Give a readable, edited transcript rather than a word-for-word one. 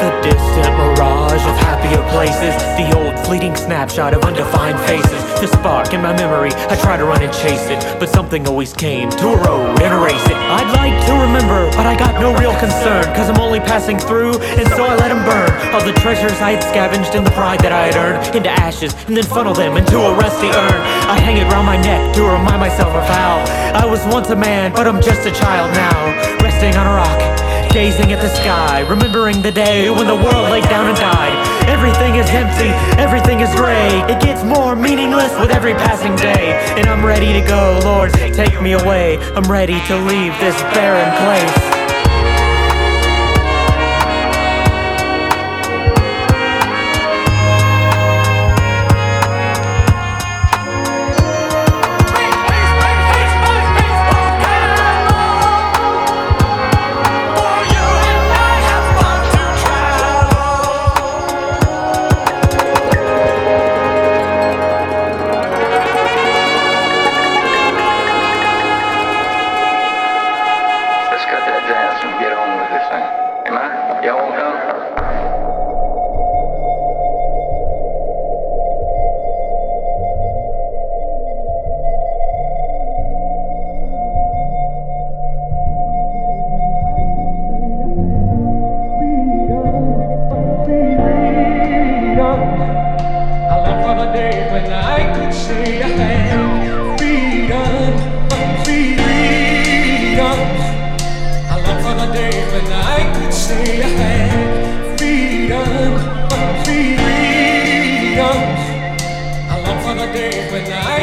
The distant mirage of happier places, the old fleeting snapshot of undefined faces. The spark in my memory, I try to run and chase it, but something always came to a road and erase it. I'd like to remember, but I got no real concern, cause I'm only passing through, and so I let them burn. All the treasures I had scavenged and the pride that I had earned into ashes, and then funnel them into a rusty urn. I hang it round my neck to remind myself of how I was once a man, but I'm just a child now, resting on a rock, gazing at the sky, remembering the day when the world laid down and died. Everything is empty, everything is gray. It gets more meaningless with every passing day. And I'm ready to go, Lord, take me away. I'm ready to leave this barren place. And get on with this thing. Am I? Y'all want to come? I long for the day when I could say I had freedom, freedom. I long for the day when I could say I had freedom, freedom. I long for the day when I